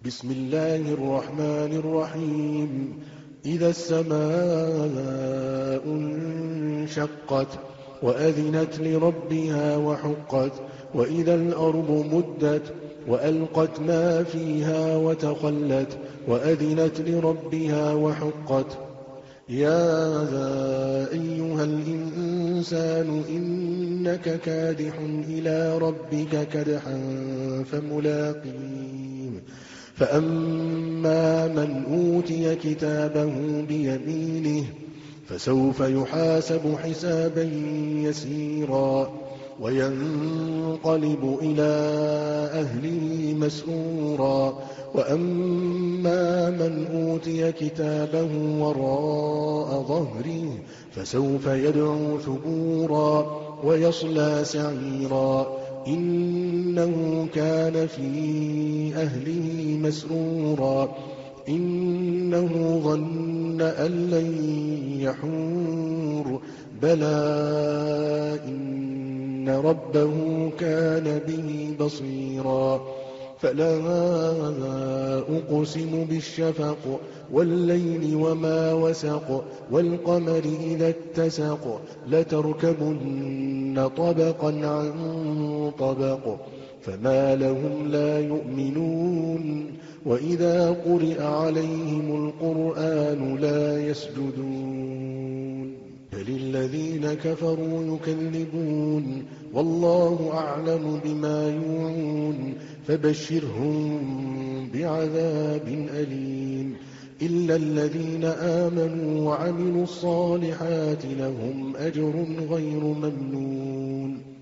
بسم الله الرحمن الرحيم إذا السماء انشقت وأذنت لربها وحقت وإذا الأرض مدت وألقت ما فيها وتخلت وأذنت لربها وحقت يا أيها الإنسان إنك كادح إلى ربك كدحا فملاقيه فأما من أوتي كتابه بيمينه فسوف يحاسب حسابا يسيرا وينقلب إلى أهله مسرورا وأما من أوتي كتابه وراء ظهره فسوف يدعو ثبورا ويصلى سعيرا إنه كان في أهله مسرورا إنه ظن أن لن يحور بلى إن ربه كان به بصيرا فلا أقسم بالشفق والليل وما وسق والقمر إذا اتسق لتركبن طبقا عن طبق فما لهم لا يؤمنون وإذا قرئ عليهم القرآن لا يسجدون بل الذين كفروا يكذبون والله أعلم بما يوعون فبشرهم بعذاب أليم إلا الذين آمنوا وعملوا الصالحات لهم أجر غير ممنون